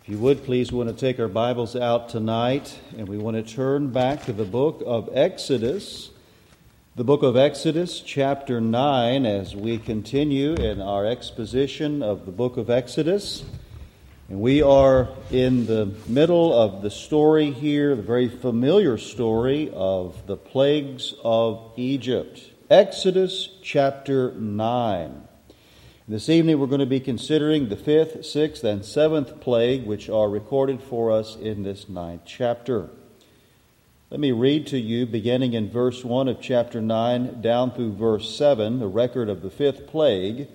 If you would, please, we want to take our Bibles out tonight, and we want to turn back to the book of Exodus. The book of Exodus, chapter 9, as we continue in our exposition of the book of Exodus. And we are in the middle of the story here, the very familiar story of the plagues of Egypt. Exodus chapter 9. This evening we're going to be considering the 5th, 6th, and 7th plague, which are recorded for us in this 9th chapter. Let me read to you, beginning in verse 1 of chapter 9, down through verse 7, the record of the 5th plague.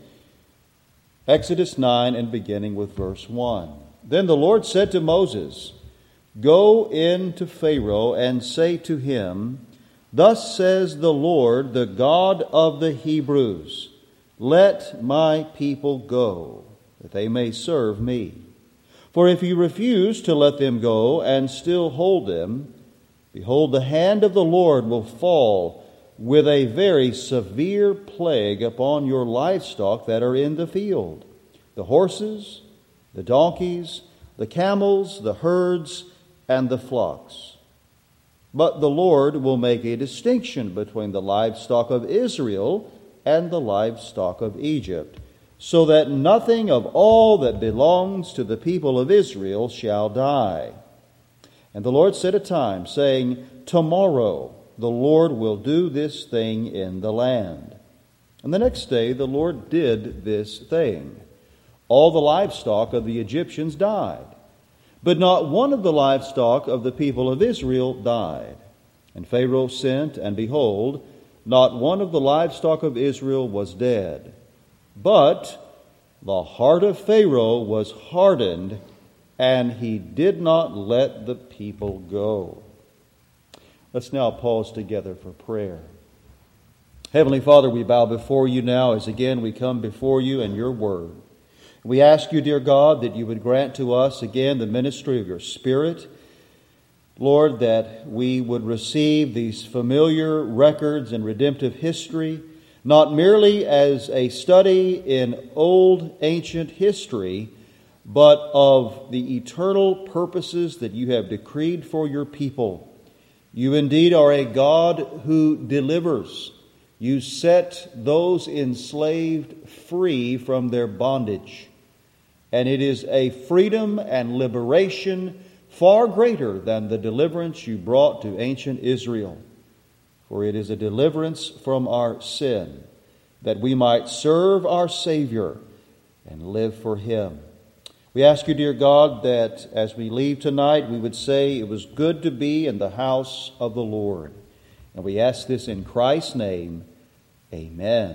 Exodus 9, and beginning with verse 1. Then the Lord said to Moses, "Go in to Pharaoh and say to him, Thus says the Lord, the God of the Hebrews, Let my people go, that they may serve me. For if you refuse to let them go and still hold them, behold, the hand of the Lord will fall with a very severe plague upon your livestock that are in the field, the horses, the donkeys, the camels, the herds, and the flocks. But the Lord will make a distinction between the livestock of Israel and the livestock of Egypt, so that nothing of all that belongs to the people of Israel shall die." And the Lord set a time, saying, "Tomorrow the Lord will do this thing in the land." And the next day the Lord did this thing. All the livestock of the Egyptians died, but not one of the livestock of the people of Israel died. And Pharaoh sent, and behold, not one of the livestock of Israel was dead. But the heart of Pharaoh was hardened, and he did not let the people go. Let's now pause together for prayer. Heavenly Father, we bow before you now as again we come before you and your word. We ask you, dear God, that you would grant to us again the ministry of your Spirit. Lord, that we would receive these familiar records in redemptive history, not merely as a study in old ancient history, but of the eternal purposes that you have decreed for your people. You indeed are a God who delivers. You set those enslaved free from their bondage. And it is a freedom and liberation far greater than the deliverance you brought to ancient Israel. For it is a deliverance from our sin, that we might serve our Savior and live for Him. We ask you, dear God, that as we leave tonight, we would say it was good to be in the house of the Lord. And we ask this in Christ's name. Amen.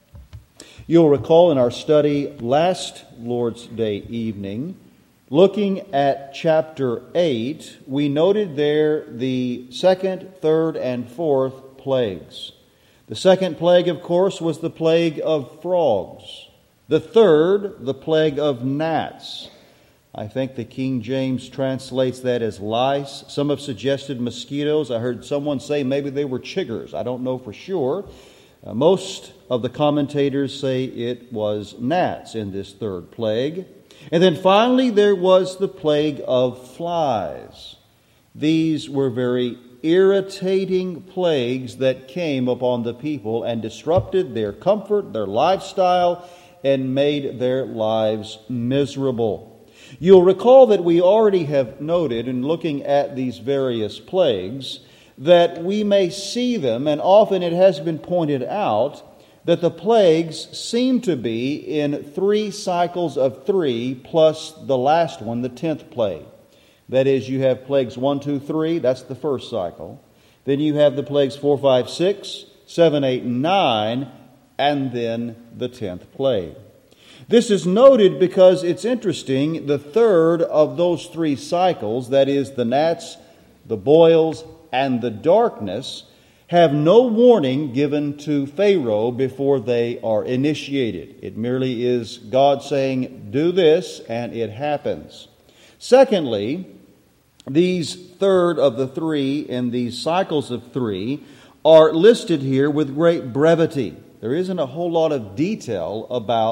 You'll recall in our study last Lord's Day evening, looking at chapter 8, we noted there the 2nd, 3rd, and 4th plagues. The 2nd plague, of course, was the plague of frogs. The 3rd, the plague of gnats. I think the King James translates that as lice. Some have suggested mosquitoes. I heard someone say maybe they were chiggers. I don't know for sure. Most of the commentators say it was gnats in this 3rd plague. And then finally there was the plague of flies. These were very irritating plagues that came upon the people and disrupted their comfort, their lifestyle, and made their lives miserable. You'll recall that we already have noted in looking at these various plagues that we may see them, and often it has been pointed out, that the plagues seem to be in 3 cycles of 3 plus the last one, the 10th plague. That is, you have plagues 1, 2, 3, that's the first cycle. Then you have the plagues 4, 5, 6, 7, 8, and 9, and then the 10th plague. This is noted because it's interesting, the 3rd of those 3 cycles, that is the gnats, the boils, and the darkness, have no warning given to Pharaoh before they are initiated. It merely is God saying, do this, and it happens. Secondly, these 3rd of the 3 in these cycles of 3 are listed here with great brevity. There isn't a whole lot of detail about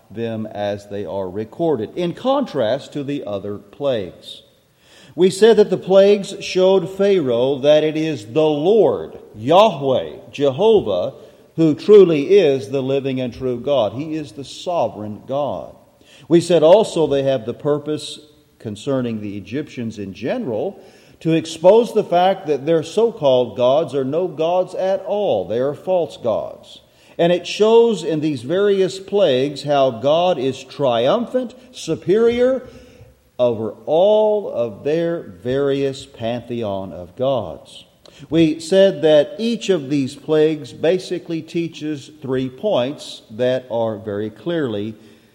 them as they are recorded, in contrast to the other plagues. We said that the plagues showed Pharaoh that it is the Lord, Yahweh, Jehovah, who truly is the living and true God. He is the sovereign God. We said also they have the purpose concerning the Egyptians in general to expose the fact that their so-called gods are no gods at all. They are false gods. And it shows in these various plagues how God is triumphant, superior over all of their various pantheon of gods. We said that each of these plagues basically teaches 3 points that are very clearly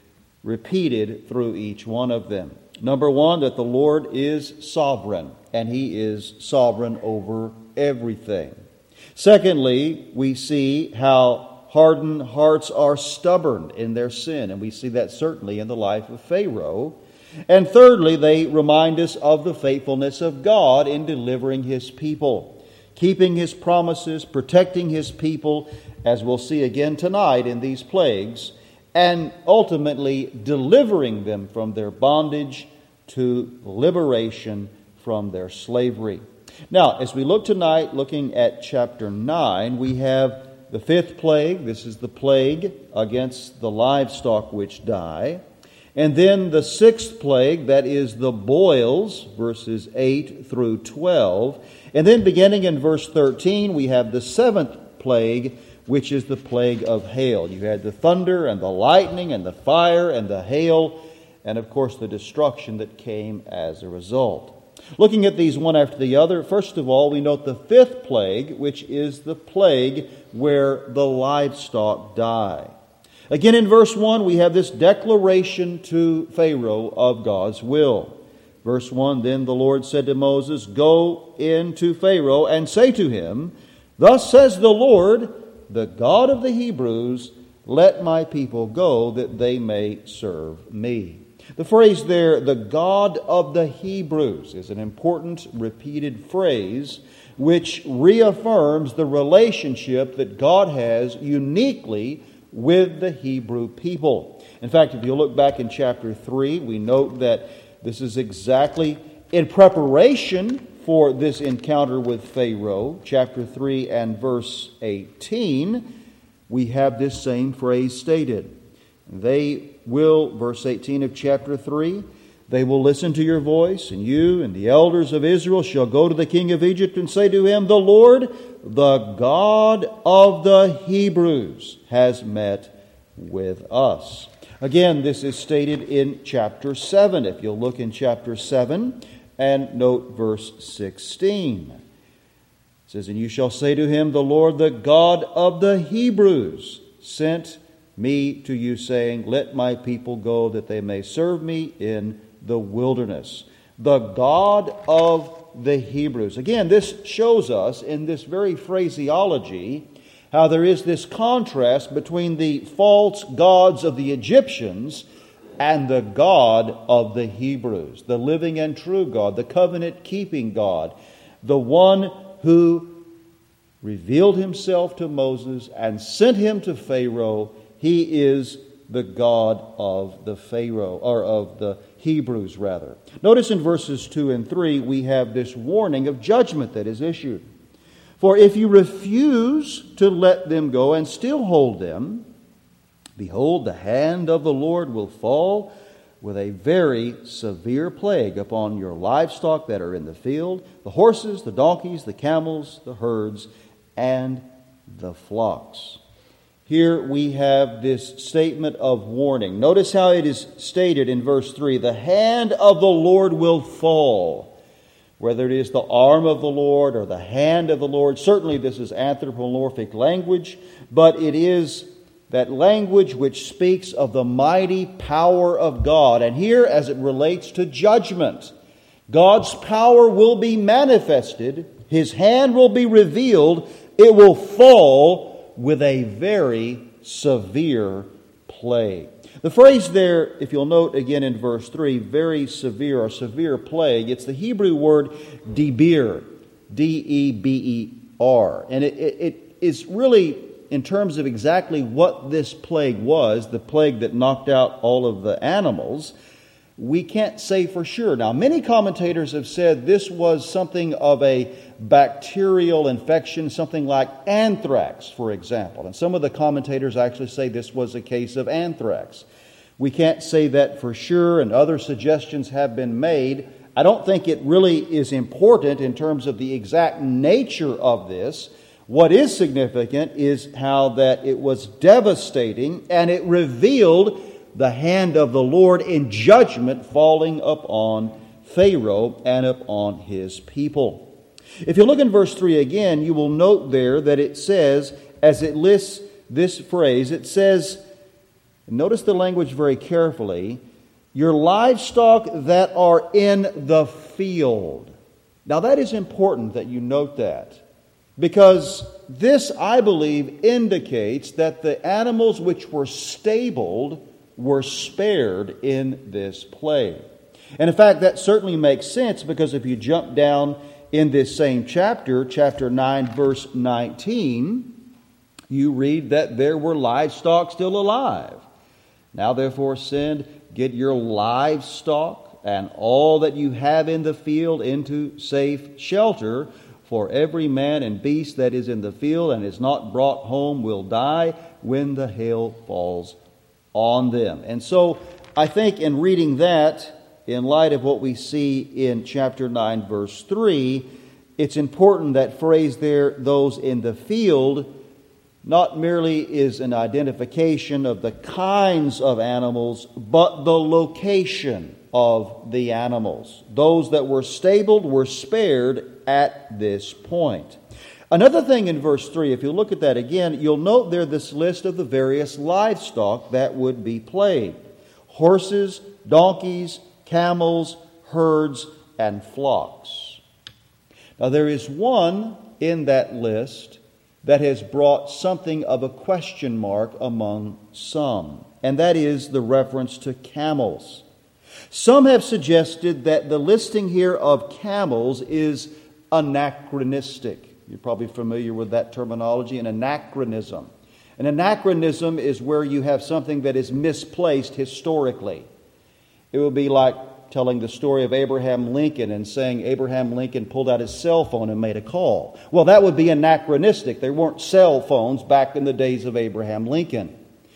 repeated through each one of them. Number 1, that the Lord is sovereign, and He is sovereign over everything. Secondly, we see how hardened hearts are stubborn in their sin, and we see that certainly in the life of Pharaoh. And thirdly, they remind us of the faithfulness of God in delivering His people, keeping His promises, protecting His people, as we'll see again tonight in these plagues, and ultimately delivering them from their bondage to liberation from their slavery. Now, as we look tonight, looking at chapter 9, we have the 5th plague. This is the plague against the livestock which die. And then the 6th plague, that is the boils, verses 8 through 12. And then beginning in verse 13, we have the 7th plague, which is the plague of hail. You had the thunder and the lightning and the fire and the hail, and of course the destruction that came as a result. Looking at these one after the other, first of all, we note the 5th plague, which is the plague where the livestock die. Again, in verse 1, we have this declaration to Pharaoh of God's will. Verse 1, then the Lord said to Moses, go in to Pharaoh and say to him, thus says the Lord, the God of the Hebrews, let my people go that they may serve me. The phrase there, the God of the Hebrews, is an important repeated phrase which reaffirms the relationship that God has uniquely with the Hebrew people. In fact, if you look back in chapter 3, we note that this is exactly in preparation for this encounter with Pharaoh. Chapter 3 and verse 18, we have this same phrase stated. They will, verse 18 of chapter 3, they will listen to your voice, and you and the elders of Israel shall go to the king of Egypt and say to him, the Lord, the God of the Hebrews, has met with us. Again, this is stated in chapter 7. If you'll look in chapter 7 and note verse 16. It says, and you shall say to him, the Lord, the God of the Hebrews, sent me to you, saying, let my people go that they may serve me in the wilderness. The God of the Hebrews. Again, this shows us in this very phraseology how there is this contrast between the false gods of the Egyptians and the God of the Hebrews, the living and true God, the covenant-keeping God, the one who revealed himself to Moses and sent him to Pharaoh. He is the God of the Pharaoh, or of the Hebrews rather. Notice in verses 2 and 3 we have this warning of judgment that is issued. For if you refuse to let them go and still hold them, behold, the hand of the Lord will fall with a very severe plague upon your livestock that are in the field, the horses, the donkeys, the camels, the herds, and the flocks. Here we have this statement of warning. Notice how it is stated in verse 3. The hand of the Lord will fall. Whether it is the arm of the Lord or the hand of the Lord, certainly this is anthropomorphic language, but it is that language which speaks of the mighty power of God. And here, as it relates to judgment, God's power will be manifested, His hand will be revealed, it will fall with a very severe plague. The phrase there, if you'll note again in verse 3, very severe or severe plague, it's the Hebrew word deber, D-E-B-E-R. And it is really in terms of exactly what this plague was, the plague that knocked out all of the animals, we can't say for sure. Now, many commentators have said this was something of a bacterial infection, something like anthrax, for example. And some of the commentators actually say this was a case of anthrax. We can't say that for sure, and other suggestions have been made. I don't think it really is important in terms of the exact nature of this. What is significant is how that it was devastating, and it revealed the hand of the Lord in judgment falling upon Pharaoh and upon his people. If you look in verse 3 again, you will note there that it says, as it lists this phrase, it says, notice the language very carefully, your livestock that are in the field. Now that is important that you note that, because this, I believe, indicates that the animals which were stabled were spared in this plague. And in fact, that certainly makes sense, because if you jump down in this same chapter, chapter 9, verse 19, you read that there were livestock still alive. Now therefore send, get your livestock and all that you have in the field into safe shelter, for every man and beast that is in the field and is not brought home will die when the hail falls on them. And so I think in reading that, in light of what we see in chapter 9, verse 3, it's important that phrase there, those in the field, not merely is an identification of the kinds of animals, but the location of the animals. Those that were stabled were spared at this point. Another thing in verse 3, if you look at that again, you'll note there this list of the various livestock that would be plagued. Horses, donkeys, camels, herds, and flocks. Now there is one in that list that has brought something of a question mark among some, and that is the reference to camels. Some have suggested that the listing here of camels is anachronistic. You're probably familiar with that terminology, an anachronism. An anachronism is where you have something that is misplaced historically. It would be like telling the story of Abraham Lincoln and saying Abraham Lincoln pulled out his cell phone and made a call. Well, that would be anachronistic. There weren't cell phones back in the days of Abraham Lincoln.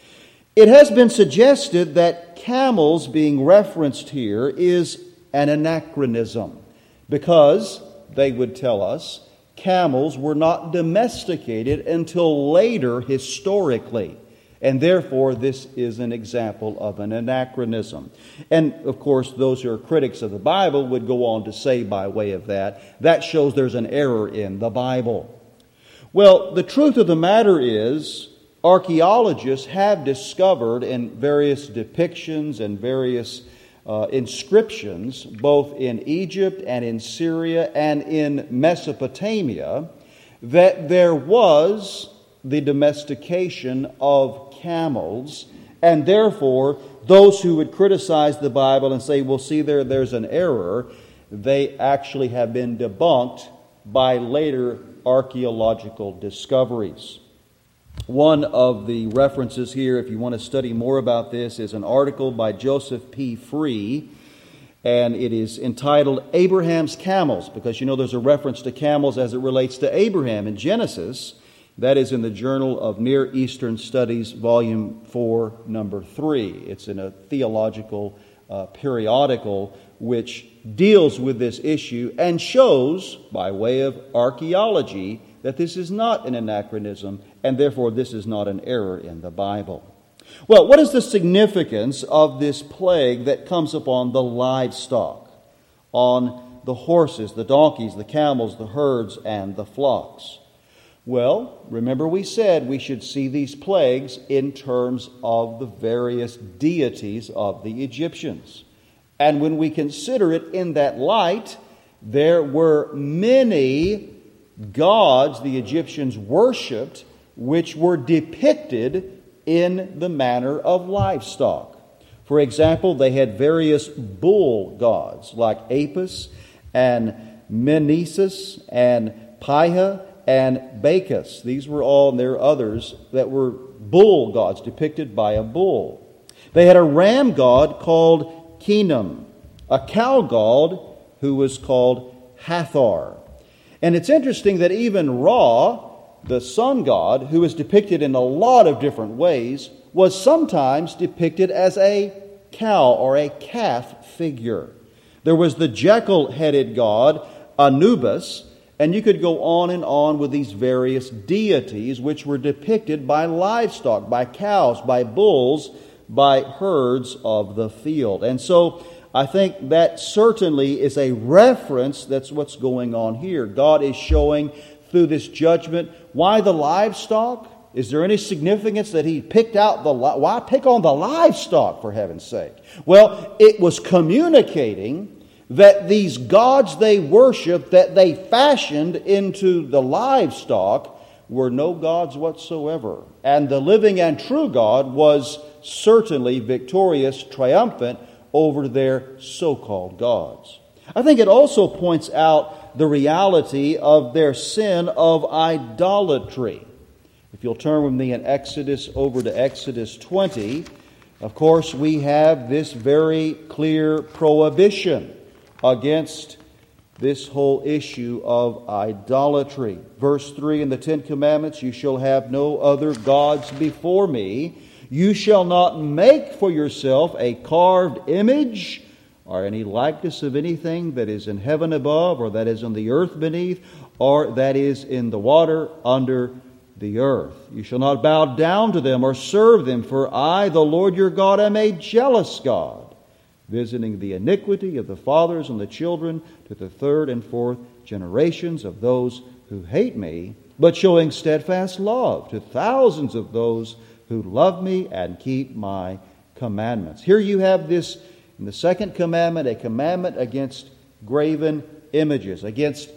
It has been suggested that camels being referenced here is an anachronism, because they would tell us camels were not domesticated until later historically. And therefore, this is an example of an anachronism. And, of course, those who are critics of the Bible would go on to say by way of that shows there's an error in the Bible. Well, the truth of the matter is, archaeologists have discovered in various depictions and various inscriptions, both in Egypt and in Syria and in Mesopotamia, that there was the domestication of camels, and therefore those who would criticize the Bible and say, well, see, there's an error, they actually have been debunked by later archaeological discoveries. One of the references here, if you want to study more about this, is an article by Joseph P. Free, and it is entitled Abraham's Camels, because you know there's a reference to camels as it relates to Abraham in Genesis. That is in the Journal of Near Eastern Studies, Volume 4, Number 3. It's in a theological periodical which deals with this issue and shows, by way of archaeology, that this is not an anachronism, and therefore this is not an error in the Bible. Well, what is the significance of this plague that comes upon the livestock, on the horses, the donkeys, the camels, the herds, and the flocks? Well, remember we said we should see these plagues in terms of the various deities of the Egyptians. And when we consider it in that light, there were many gods the Egyptians worshipped which were depicted in the manner of livestock. For example, they had various bull gods like Apis and Meneses and Piha and Bacchus. These were all, and there are others, that were bull gods depicted by a bull. They had a ram god called Khinum, a cow god who was called Hathor. And it's interesting that even Ra, the sun god, who is depicted in a lot of different ways, was sometimes depicted as a cow or a calf figure. There was the jackal-headed god, Anubis, and you could go on with these various deities which were depicted by livestock, by cows, by bulls, by herds of the field. And so I think that certainly is a reference. That's what's going on here. God is showing through this judgment why the livestock. Is there any significance that he picked out why pick on the livestock, for heaven's sake? Well, it was communicating that these gods they worshiped, that they fashioned into the livestock, were no gods whatsoever. And the living and true God was certainly victorious, triumphant over their so-called gods. I think it also points out the reality of their sin of idolatry. If you'll turn with me in Exodus over to Exodus 20, of course we have this very clear prohibition against this whole issue of idolatry. Verse 3 in the Ten Commandments, you shall have no other gods before me. You shall not make for yourself a carved image or any likeness of anything that is in heaven above, or that is on the earth beneath, or that is in the water under the earth. You shall not bow down to them or serve them, for I, the Lord your God, am a jealous God, visiting the iniquity of the fathers and the children to the third and fourth generations of those who hate me, but showing steadfast love to thousands of those who love me and keep my commandments. Here you have this in the second commandment, a commandment against graven images, against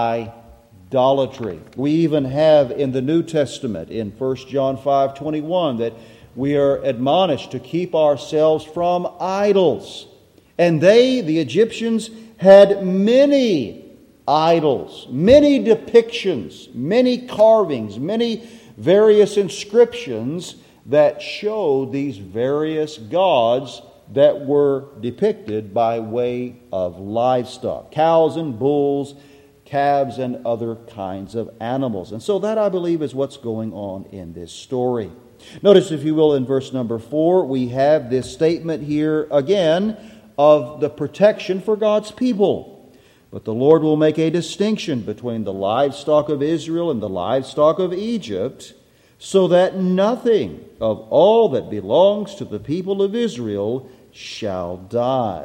idolatry. We even have in the New Testament, in 1 John 5:21, that we are admonished to keep ourselves from idols. And they, the Egyptians, had many idols, many depictions, many carvings, many various inscriptions that show these various gods that were depicted by way of livestock, cows and bulls, calves and other kinds of animals. And so that, I believe, is what's going on in this story. Notice, if you will, in verse number 4, we have this statement here again of the protection for God's people. But the Lord will make a distinction between the livestock of Israel and the livestock of Egypt, so that nothing of all that belongs to the people of Israel shall die.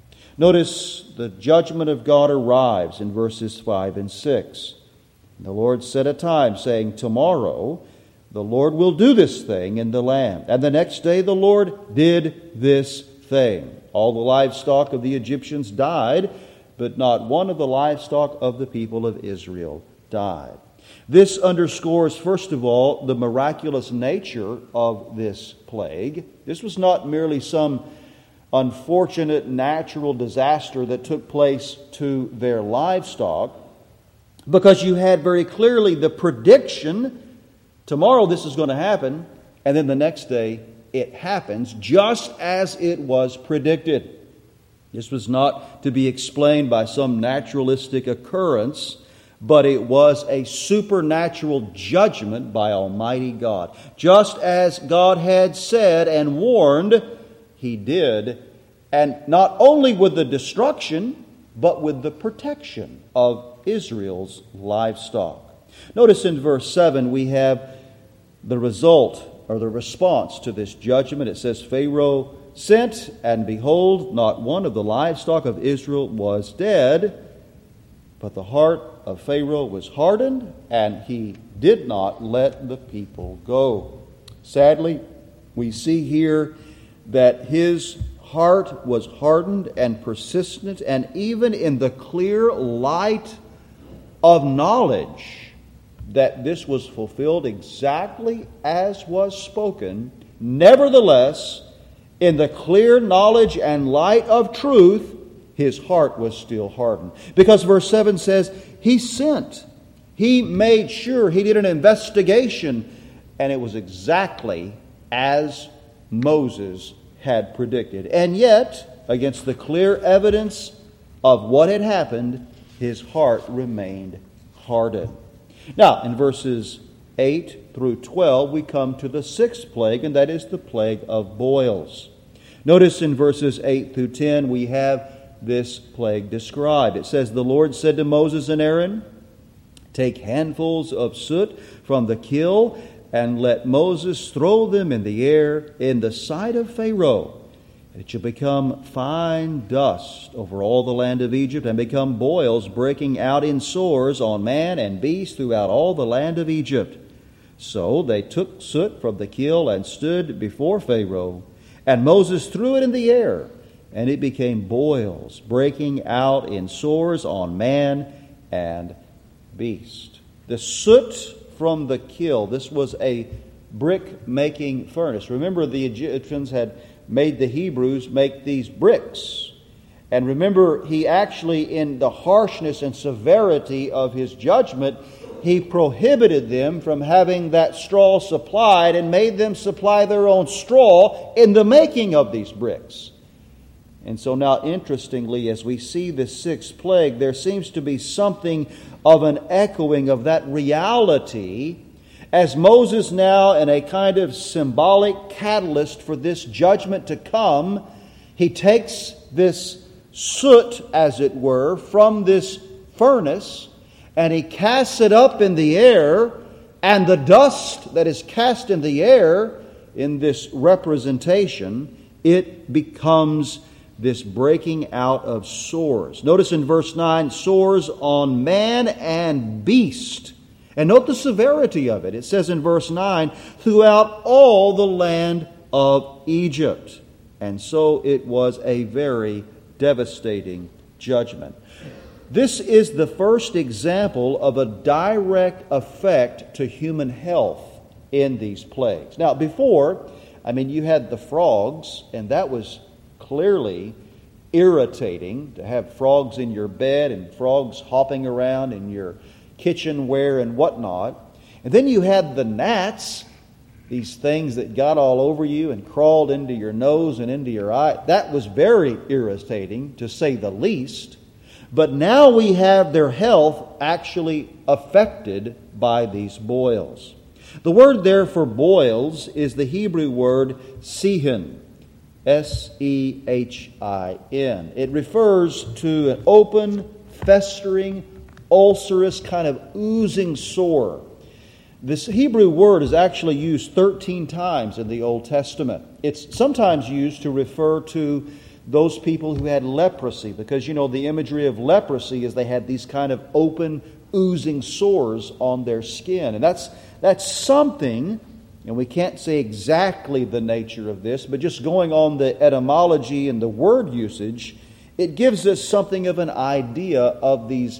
Notice the judgment of God arrives in verses 5 and 6. The Lord set a time, saying, tomorrow the Lord will do this thing in the land. And the next day the Lord did this thing. All the livestock of the Egyptians died, but not one of the livestock of the people of Israel died. This underscores, first of all, the miraculous nature of this plague. This was not merely some unfortunate natural disaster that took place to their livestock, because you had very clearly the prediction, tomorrow this is going to happen, and then the next day it happens just as it was predicted. This was not to be explained by some naturalistic occurrence, but it was a supernatural judgment by Almighty God. Just as God had said and warned, He did, and not only with the destruction, but with the protection of Israel's livestock. Notice in verse 7 we have the result or the response to this judgment. It says, Pharaoh sent, and behold, not one of the livestock of Israel was dead, but the heart of Pharaoh was hardened, and he did not let the people go. Sadly, we see here that his heart was hardened and persistent, and even in the clear light of knowledge that this was fulfilled exactly as was spoken, nevertheless, in the clear knowledge and light of truth, his heart was still hardened. Because verse 7 says, He sent, He made sure, he did an investigation, and it was exactly as Moses had predicted. And yet, against the clear evidence of what had happened, his heart remained hardened. Now, in verses 8 through 12, we come to the sixth plague, and that is the plague of boils. Notice in verses 8 through 10, we have this plague described. It says, "The Lord said to Moses and Aaron, take handfuls of soot from the kiln, and let Moses throw them in the air in the sight of Pharaoh. It shall become fine dust over all the land of Egypt, and become boils breaking out in sores on man and beast throughout all the land of Egypt." So they took soot from the kiln and stood before Pharaoh. And Moses threw it in the air, and it became boils breaking out in sores on man and beast. The soot from the kiln, this was a brick-making furnace. Remember, the Egyptians had made the Hebrews make these bricks. And remember, he actually, in the harshness and severity of his judgment, he prohibited them from having that straw supplied and made them supply their own straw in the making of these bricks. And so now, interestingly, as we see the sixth plague, there seems to be something of an echoing of that reality as Moses now, in a kind of symbolic catalyst for this judgment to come, he takes this soot, as it were, from this furnace, and he casts it up in the air, and the dust that is cast in the air in this representation, it becomes this breaking out of sores. Notice in verse 9, sores on man and beast. And note the severity of it. It says in verse 9, throughout all the land of Egypt. And so it was a very devastating judgment. This is the first example of a direct effect to human health in these plagues. Now, before, you had the frogs, and that was clearly irritating to have frogs in your bed and frogs hopping around in your kitchenware and whatnot. And then you had the gnats, these things that got all over you and crawled into your nose and into your eye. That was very irritating, to say the least. But now we have their health actually affected by these boils. The word there for boils is the Hebrew word sehin, S-E-H-I-N. It refers to an open, festering, ulcerous, kind of oozing sore. This Hebrew word is actually used 13 times in the Old Testament. It's sometimes used to refer to those people who had leprosy, because the imagery of leprosy is they had these kind of open, oozing sores on their skin. And that's something, and we can't say exactly the nature of this, but just going on the etymology and the word usage, it gives us something of an idea of these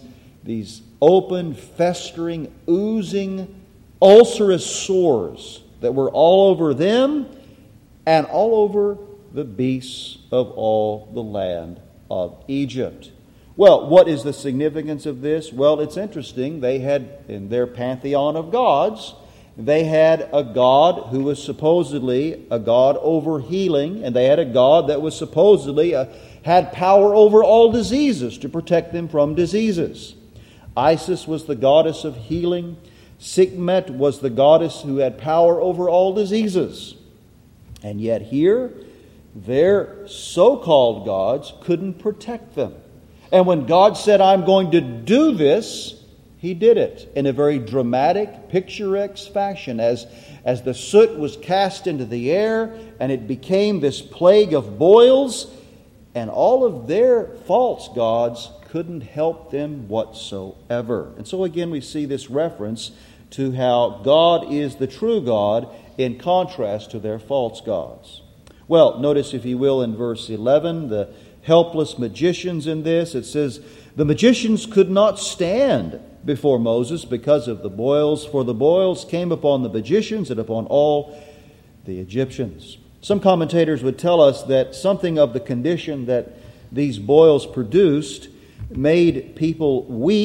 open, festering, oozing, ulcerous sores that were all over them and all over the beasts of all the land of Egypt. Well, what is the significance of this? Well, it's interesting. They had, in their pantheon of gods, they had a god who was supposedly a god over healing, and they had a god that was supposedly had power over all diseases to protect them from diseases. Isis was the goddess of healing. Sekhmet was the goddess who had power over all diseases. And yet here, their so-called gods couldn't protect them. And when God said, I'm going to do this, He did it in a very dramatic, picturesque fashion as the soot was cast into the air and it became this plague of boils, and all of their false gods couldn't help them whatsoever. And so again we see this reference to how God is the true God in contrast to their false gods. Well, notice, if you will, in verse 11, the helpless magicians in this. It says, the magicians could not stand before Moses because of the boils, for the boils came upon the magicians and upon all the Egyptians. Some commentators would tell us that something of the condition that these boils produced made people weak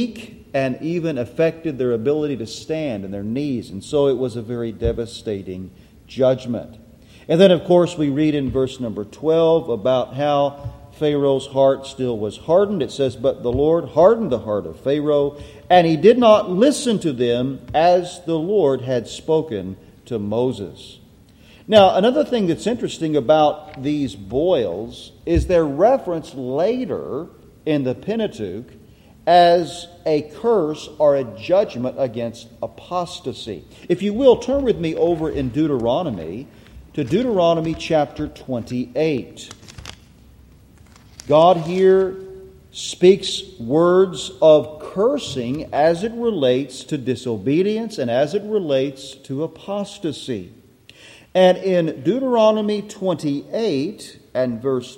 and even affected their ability to stand and their knees. And so it was a very devastating judgment. And then, of course, we read in verse number 12 about how Pharaoh's heart still was hardened. It says, "But the Lord hardened the heart of Pharaoh, and he did not listen to them as the Lord had spoken to Moses." Now, another thing that's interesting about these boils is their reference later in the Pentateuch as a curse or a judgment against apostasy. If you will, turn with me over in Deuteronomy to Deuteronomy chapter 28. God here speaks words of cursing as it relates to disobedience and as it relates to apostasy. And in Deuteronomy 28 and verse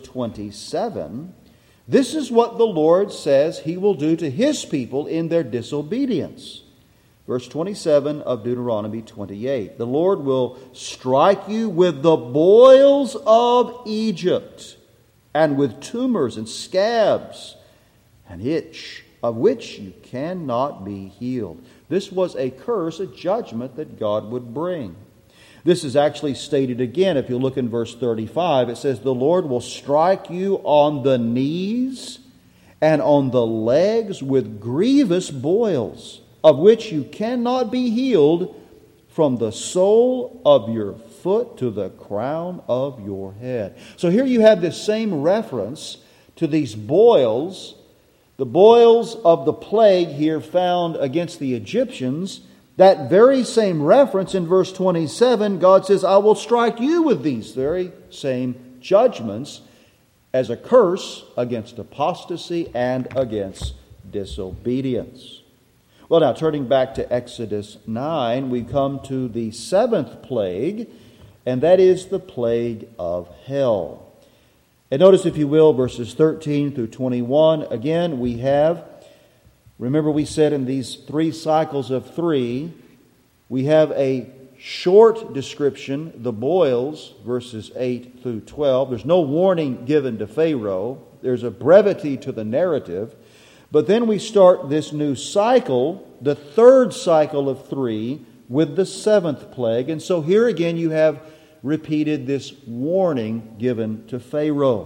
27, this is what the Lord says He will do to His people in their disobedience. Verse 27 of Deuteronomy 28. "The Lord will strike you with the boils of Egypt, and with tumors and scabs, an itch of which you cannot be healed." This was a curse, a judgment that God would bring. This is actually stated again. If you look in verse 35, it says, "The Lord will strike you on the knees and on the legs with grievous boils, of which you cannot be healed, from the sole of your foot to the crown of your head." So here you have this same reference to these boils, the boils of the plague here found against the Egyptians. That very same reference in verse 27, God says, "I will strike you with these very same judgments as a curse against apostasy and against disobedience." Well, now, turning back to Exodus 9, we come to the 7th plague, and that is the plague of hell. And notice, if you will, verses 13 through 21. Again, we have, remember we said in these 3 cycles of 3, we have a short description, the boils, verses 8 through 12. There's no warning given to Pharaoh. There's a brevity to the narrative. But then we start this new cycle, the 3rd cycle of 3, with the 7th plague. And so here again you have repeated this warning given to Pharaoh.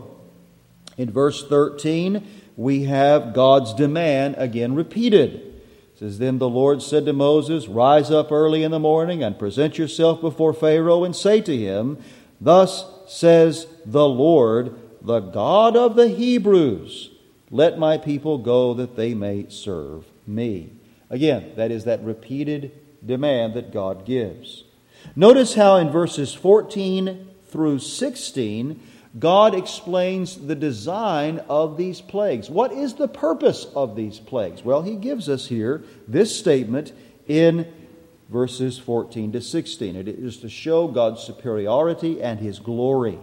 In verse 13, we have God's demand again repeated. It says, "Then the Lord said to Moses, Rise up early in the morning and present yourself before Pharaoh and say to him, Thus says the Lord, the God of the Hebrews, Let my people go that they may serve me." Again, that is that repeated demand that God gives. Notice how in verses 14 through 16, God explains the design of these plagues. What is the purpose of these plagues? Well, He gives us here this statement in verses 14 to 16. It is to show God's superiority and His glory.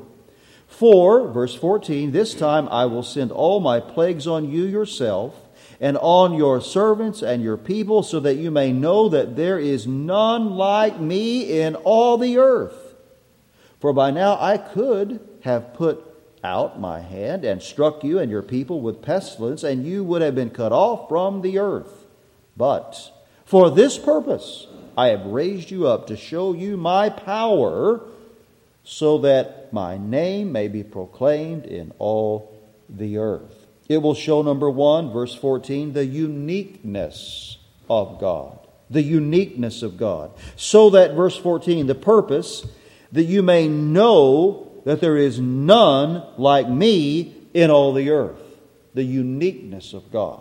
"For," verse 14, "this time I will send all my plagues on you yourself, and on your servants and your people, so that you may know that there is none like me in all the earth. For by now I could have put out my hand and struck you and your people with pestilence, and you would have been cut off from the earth. But for this purpose I have raised you up, to show you my power, so that my name may be proclaimed in all the earth." It will show, number 1, verse 14, the uniqueness of God. The uniqueness of God. So that, verse 14, the purpose, that you may know that there is none like me in all the earth. The uniqueness of God.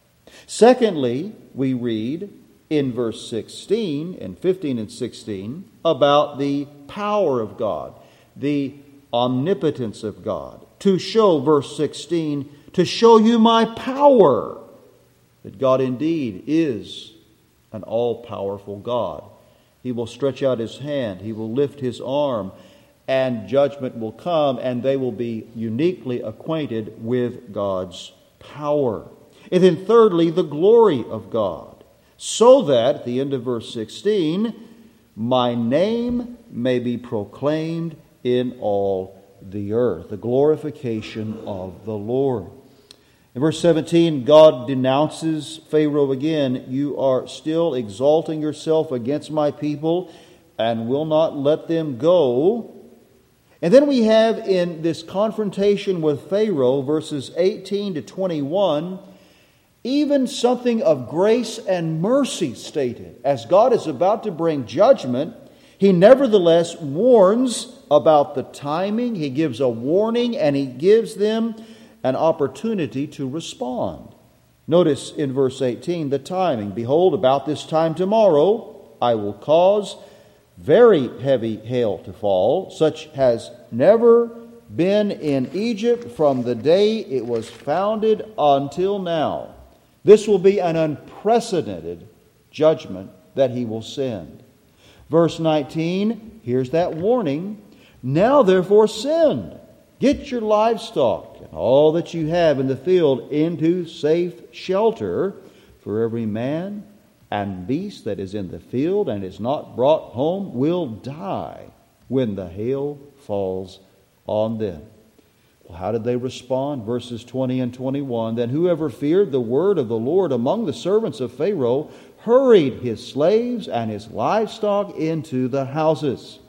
Secondly, we read in verse 16 and 15 and 16 about the power of God, the omnipotence of God. To show, verse 16, to show you my power, that God indeed is an all-powerful God. He will stretch out His hand, He will lift His arm, and judgment will come, and they will be uniquely acquainted with God's power. And then thirdly, the glory of God. So that, at the end of verse 16, my name may be proclaimed in all the earth. The glorification of the Lord. In verse 17, God denounces Pharaoh again. You are still exalting yourself against my people and will not let them go. And then we have in this confrontation with Pharaoh, verses 18 to 21, even something of grace and mercy stated. As God is about to bring judgment, He nevertheless warns about the timing. He gives a warning and He gives them an opportunity to respond. Notice in verse 18 the timing. Behold, about this time tomorrow I will cause very heavy hail to fall, such has never been in Egypt from the day it was founded until now. This will be an unprecedented judgment that He will send. Verse 19, here's that warning. Now therefore send. Get your livestock and all that you have in the field into safe shelter, for every man and beast that is in the field and is not brought home will die when the hail falls on them. Well, how did they respond? Verses 20 and 21. Then whoever feared the word of the Lord among the servants of Pharaoh hurried his slaves and his livestock into the houses.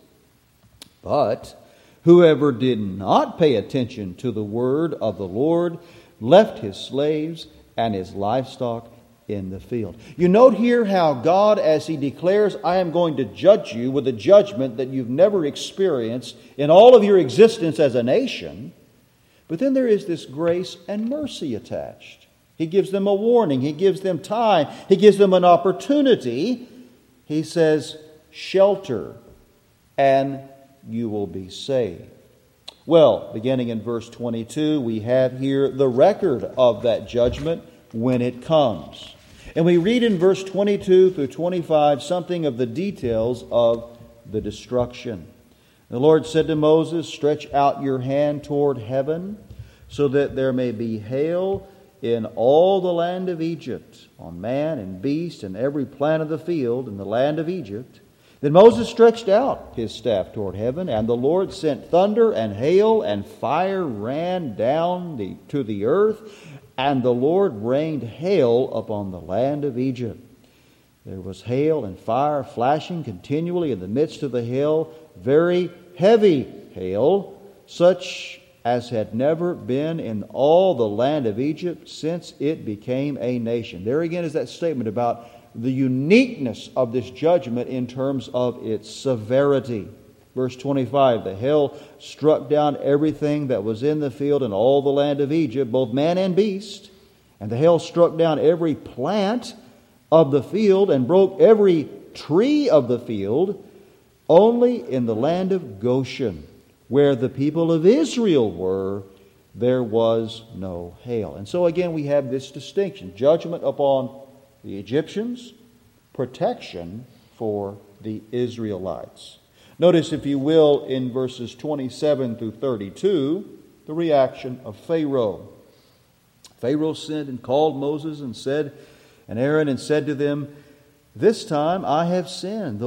But whoever did not pay attention to the word of the Lord left his slaves and his livestock in the field. You note here how God, as He declares, I am going to judge you with a judgment that you've never experienced in all of your existence as a nation. But then there is this grace and mercy attached. He gives them a warning. He gives them time. He gives them an opportunity. He says, shelter, and you will be saved. Well, beginning in verse 22, we have here the record of that judgment when it comes. And we read in verse 22 through 25 something of the details of the destruction. The Lord said to Moses, stretch out your hand toward heaven so that there may be hail in all the land of Egypt, on man and beast and every plant of the field in the land of Egypt. Then Moses stretched out his staff toward heaven, and the Lord sent thunder and hail, and fire ran down to the earth, and the Lord rained hail upon the land of Egypt. There was hail and fire flashing continually in the midst of the hail, very heavy hail, such as had never been in all the land of Egypt since it became a nation. There again is that statement about the uniqueness of this judgment in terms of its severity. Verse 25, the hail struck down everything that was in the field in all the land of Egypt, both man and beast. And the hail struck down every plant of the field and broke every tree of the field. Only in the land of Goshen, where the people of Israel were, there was no hail. And so again we have this distinction. Judgment upon the Egyptians, protection for the Israelites. Notice, if you will, in verses 27 through 32, the reaction of Pharaoh. Pharaoh sent and called Moses and Aaron and said to them, this time I have sinned.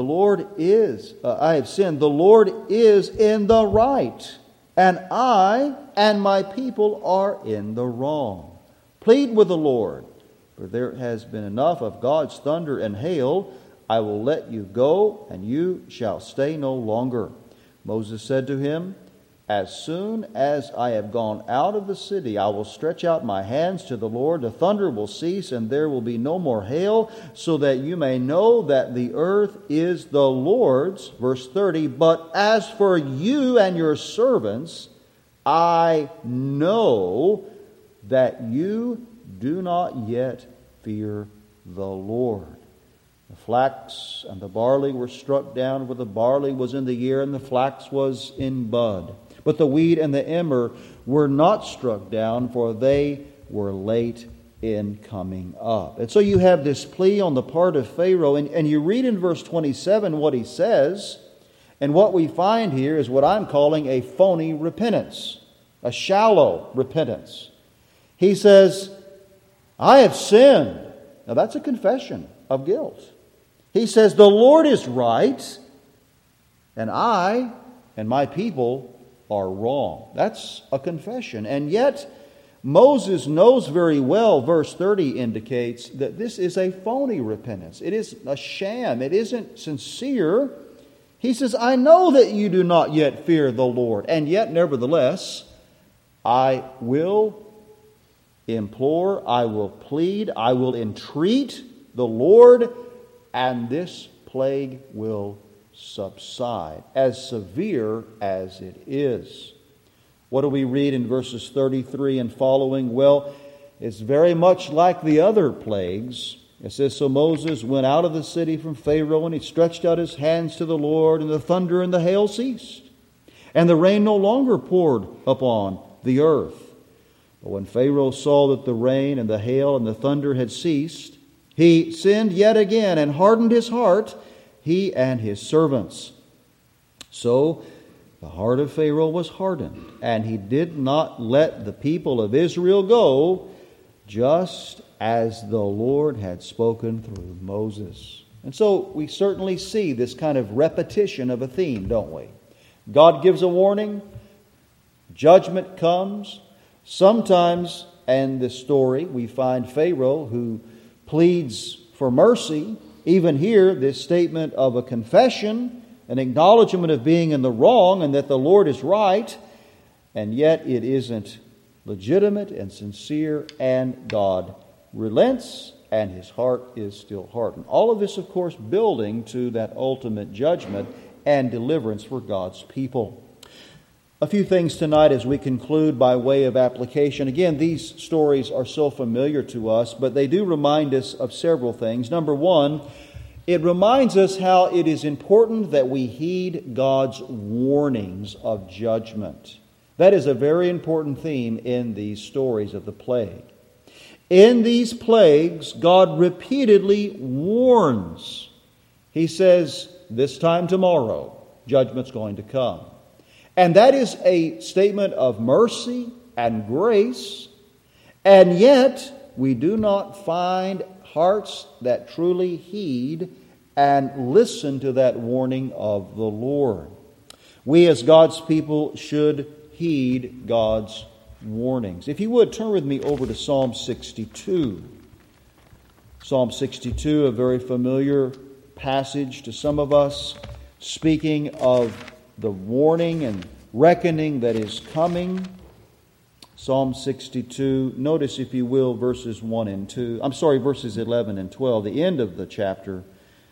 I have sinned. The Lord is in the right, and I and my people are in the wrong. Plead with the Lord, for there has been enough of God's thunder and hail. I will let you go, and you shall stay no longer. Moses said to him, as soon as I have gone out of the city, I will stretch out my hands to the Lord. The thunder will cease, and there will be no more hail, so that you may know that the earth is the Lord's. Verse 30, but as for you and your servants, I know that you do not yet fear the Lord. The flax and the barley were struck down where the barley was in the ear and the flax was in bud. But the wheat and the emmer were not struck down, for they were late in coming up. And so you have this plea on the part of Pharaoh, and you read in verse 27 what he says, and what we find here is what I'm calling a phony repentance, a shallow repentance. He says, I have sinned. Now that's a confession of guilt. He says, the Lord is right, and I and my people are wrong. That's a confession. And yet, Moses knows very well, verse 30 indicates, that this is a phony repentance. It is a sham. It isn't sincere. He says, I know that you do not yet fear the Lord, and yet, nevertheless, I will implore, I will plead, I will entreat the Lord, and this plague will subside, as severe as it is. What do we read in verses 33 and following? Well, it's very much like the other plagues. It says, so Moses went out of the city from Pharaoh, and he stretched out his hands to the Lord, and the thunder and the hail ceased, and the rain no longer poured upon the earth. But when Pharaoh saw that the rain and the hail and the thunder had ceased, he sinned yet again and hardened his heart, he and his servants. So the heart of Pharaoh was hardened, and he did not let the people of Israel go, just as the Lord had spoken through Moses. And so we certainly see this kind of repetition of a theme, don't we? God gives a warning, judgment comes. Sometimes in this story we find Pharaoh who pleads for mercy. Even here, this statement of a confession, an acknowledgement of being in the wrong and that the Lord is right, and yet it isn't legitimate and sincere, and God relents, and his heart is still hardened. All of this, of course, building to that ultimate judgment and deliverance for God's people. A few things tonight as we conclude by way of application. Again, these stories are so familiar to us, but they do remind us of several things. Number one, it reminds us how it is important that we heed God's warnings of judgment. That is a very important theme in these stories of the plague. In these plagues, God repeatedly warns. He says, this time tomorrow, judgment's going to come. And that is a statement of mercy and grace, and yet we do not find hearts that truly heed and listen to that warning of the Lord. We as God's people should heed God's warnings. If you would, turn with me over to Psalm 62. Psalm 62, a very familiar passage to some of us, speaking of the warning and reckoning that is coming. Psalm 62, notice if you will verses 11 and 12, the end of the chapter.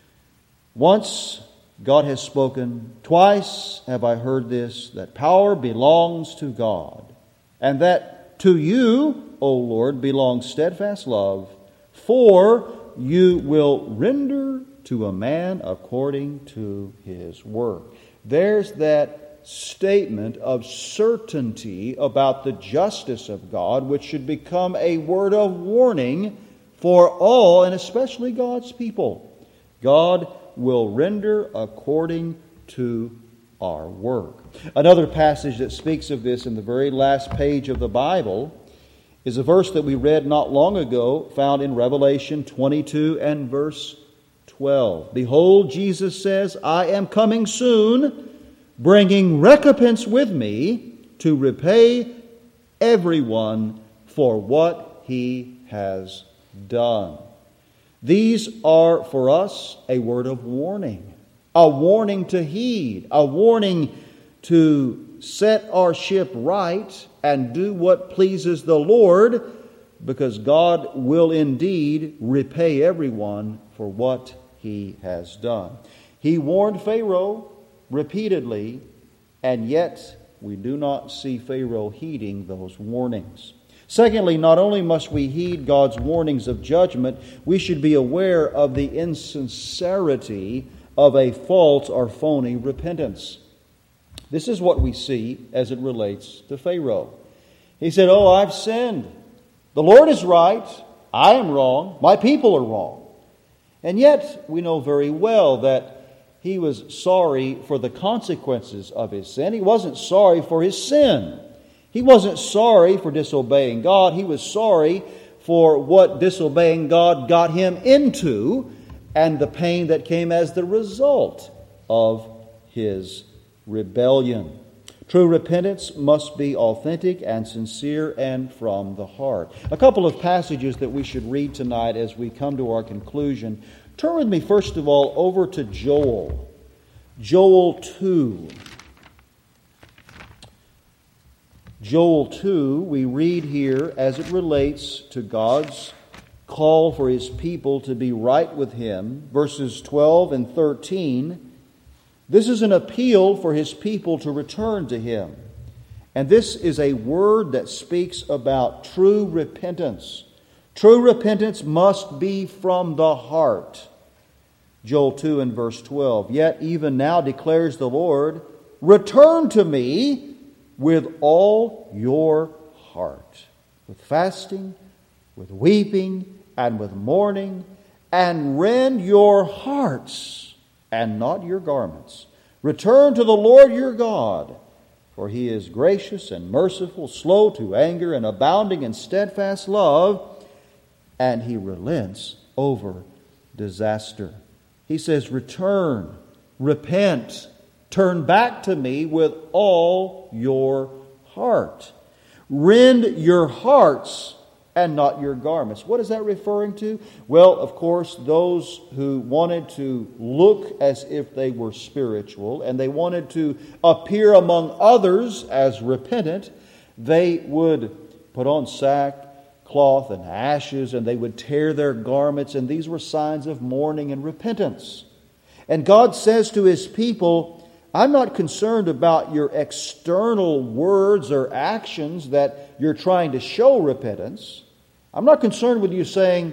Once God has spoken, twice have I heard this, that power belongs to God, and that to you, O Lord, belongs steadfast love, for you will render to a man according to his work. There's that statement of certainty about the justice of God, which should become a word of warning for all, and especially God's people. God will render according to our work. Another passage that speaks of this in the very last page of the Bible is a verse that we read not long ago, found in Revelation 22 and verse 12. Behold, Jesus says, I am coming soon, bringing recompense with me to repay everyone for what he has done. These are for us a word of warning, a warning to heed, a warning to set our ship right and do what pleases the Lord, because God will indeed repay everyone for what he has done. He warned Pharaoh repeatedly, and yet we do not see Pharaoh heeding those warnings. Secondly, not only must we heed God's warnings of judgment, we should be aware of the insincerity of a false or phony repentance. This is what we see as it relates to Pharaoh. He said, "Oh, I've sinned. The Lord is right. I am wrong. My people are wrong." And yet, we know very well that he was sorry for the consequences of his sin. He wasn't sorry for his sin. He wasn't sorry for disobeying God. He was sorry for what disobeying God got him into and the pain that came as the result of his rebellion. True repentance must be authentic and sincere and from the heart. A couple of passages that we should read tonight as we come to our conclusion. Turn with me, first of all, over to Joel. Joel 2. Joel 2, we read here as it relates to God's call for His people to be right with Him. Verses 12 and 13. This is an appeal for His people to return to Him. And this is a word that speaks about true repentance. True repentance must be from the heart. Joel 2 and verse 12. Yet even now declares the Lord, return to me with all your heart, with fasting, with weeping, and with mourning, and rend your hearts and not your garments. Return to the Lord your God, for He is gracious and merciful, slow to anger, and abounding in steadfast love, and He relents over disaster. He says, return, repent, turn back to me with all your heart. Rend your hearts and not your garments. What is that referring to? Well, of course, those who wanted to look as if they were spiritual and they wanted to appear among others as repentant, they would put on sackcloth and ashes, and they would tear their garments, and these were signs of mourning and repentance. And God says to His people, I'm not concerned about your external words or actions that you're trying to show repentance. I'm not concerned with you saying,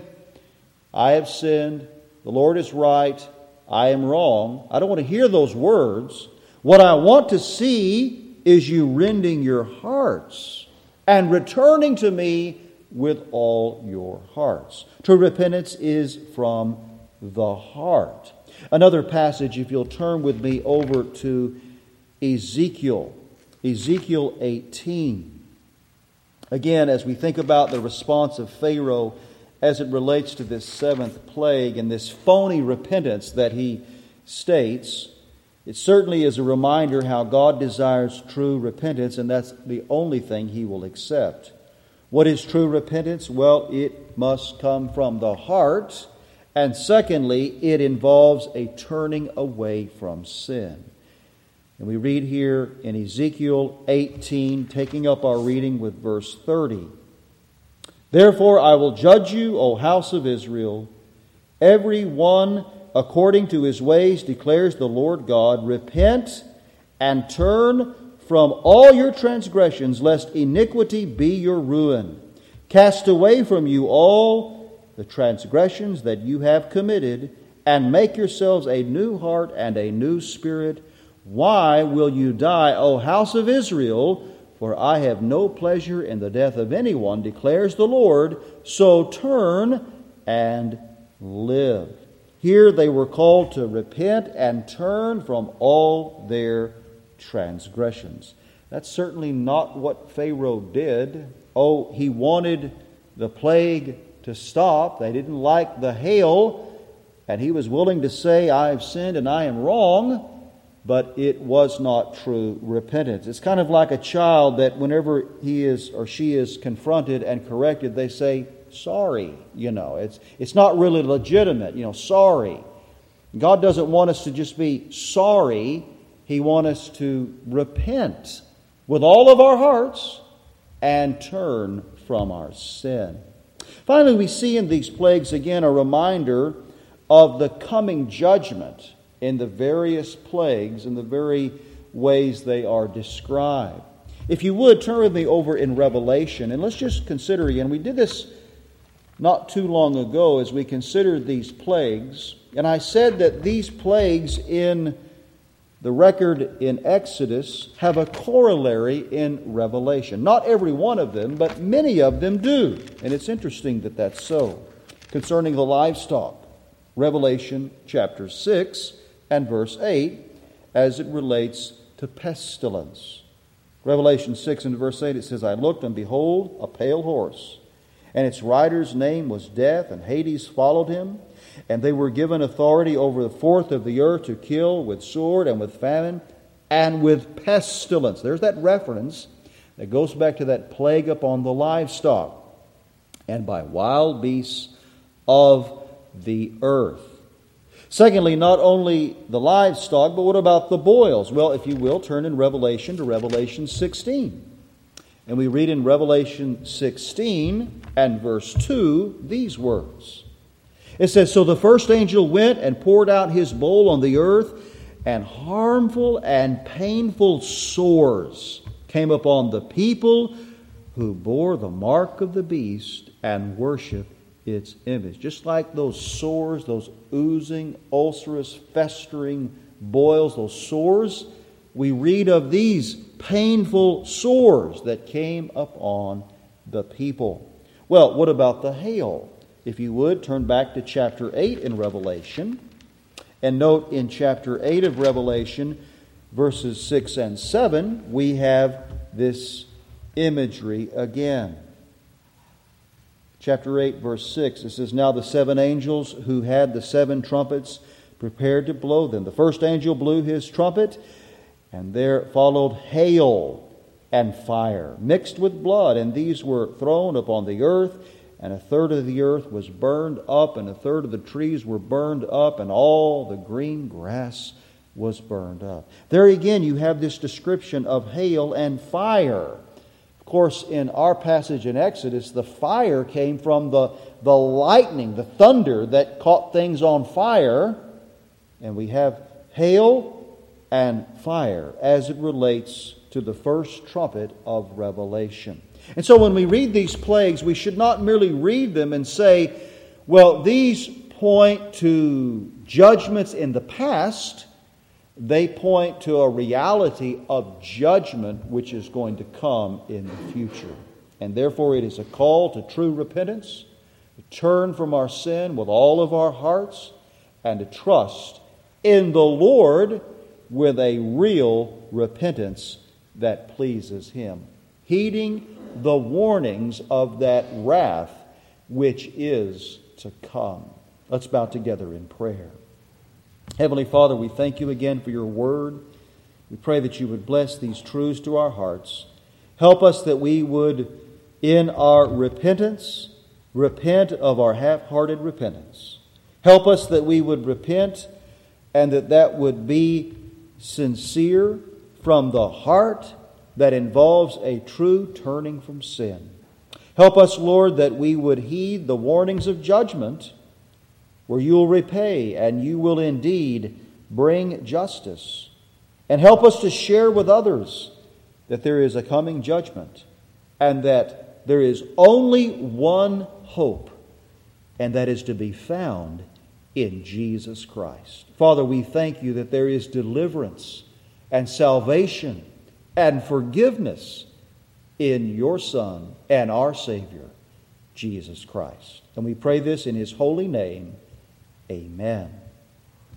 I have sinned, the Lord is right, I am wrong. I don't want to hear those words. What I want to see is you rending your hearts and returning to me with all your hearts. True repentance is from the heart. Another passage, if you'll turn with me over to Ezekiel 18. Again, as we think about the response of Pharaoh as it relates to this seventh plague and this phony repentance that he states, it certainly is a reminder how God desires true repentance, and that's the only thing He will accept. What is true repentance? Well, it must come from the heart. And secondly, it involves a turning away from sin. And we read here in Ezekiel 18, taking up our reading with verse 30. Therefore I will judge you, O house of Israel, every one according to his ways, declares the Lord God. Repent and turn from all your transgressions, lest iniquity be your ruin. Cast away from you all the transgressions that you have committed, and make yourselves a new heart and a new spirit. Why will you die, O house of Israel? For I have no pleasure in the death of anyone, declares the Lord. So turn and live. Here they were called to repent and turn from all their transgressions. That's certainly not what Pharaoh did. Oh, he wanted the plague to stop. They didn't like the hail, and he was willing to say, I have sinned and I am wrong. But it was not true repentance. It's kind of like a child that whenever he is or she is confronted and corrected, they say, sorry. It's not really legitimate. Sorry. God doesn't want us to just be sorry. He wants us to repent with all of our hearts and turn from our sin. Finally, we see in these plagues again a reminder of the coming judgment in the various plagues and the very ways they are described. If you would, turn with me over in Revelation, and let's just consider again. We did this not too long ago as we considered these plagues, and I said that these plagues in the record in Exodus have a corollary in Revelation. Not every one of them, but many of them do. And it's interesting that that's so. Concerning the livestock, Revelation chapter 6 and verse 8, as it relates to pestilence. Revelation 6 and verse 8, it says, I looked, and behold, a pale horse, and its rider's name was Death, and Hades followed him. And they were given authority over the fourth of the earth to kill with sword and with famine and with pestilence. There's that reference that goes back to that plague upon the livestock, and by wild beasts of the earth. Secondly, not only the livestock, but what about the boils? Well, if you will, turn in Revelation to Revelation 16. And we read in Revelation 16 and verse 2 these words. It says, "So the first angel went and poured out his bowl on the earth, and harmful and painful sores came upon the people who bore the mark of the beast and worshiped its image." Just like those sores, those oozing, ulcerous, festering boils, those sores, we read of these painful sores that came upon the people. Well, what about the hail? If you would, turn back to chapter 8 in Revelation, and note in chapter 8 of Revelation, verses 6 and 7, we have this imagery again. Chapter 8, verse 6, it says, "Now the 7 angels who had the 7 trumpets prepared to blow them. The first angel blew his trumpet, and there followed hail and fire, mixed with blood, and these were thrown upon the earth, and a third of the earth was burned up, and a third of the trees were burned up, and all the green grass was burned up." There again you have this description of hail and fire. Of course, in our passage in Exodus, the fire came from the lightning, the thunder that caught things on fire. And we have hail and fire as it relates to the first trumpet of Revelation. And so when we read these plagues, we should not merely read them and say, well, these point to judgments in the past. They point to a reality of judgment which is going to come in the future. And therefore it is a call to true repentance, to turn from our sin with all of our hearts, and to trust in the Lord with a real repentance that pleases Him, heeding the warnings of that wrath which is to come. Let's bow together in prayer. Heavenly Father, we thank You again for Your word. We pray that You would bless these truths to our hearts. Help us that we would, in our repentance, repent of our half-hearted repentance. Help us that we would repent and that would be sincere from the heart that involves a true turning from sin. Help us, Lord, that we would heed the warnings of judgment, where You will repay and You will indeed bring justice. And help us to share with others that there is a coming judgment and that there is only one hope, and that is to be found in Jesus Christ. Father, we thank You that there is deliverance and salvation and forgiveness in Your Son and our Savior, Jesus Christ. And we pray this in His holy name. Amen.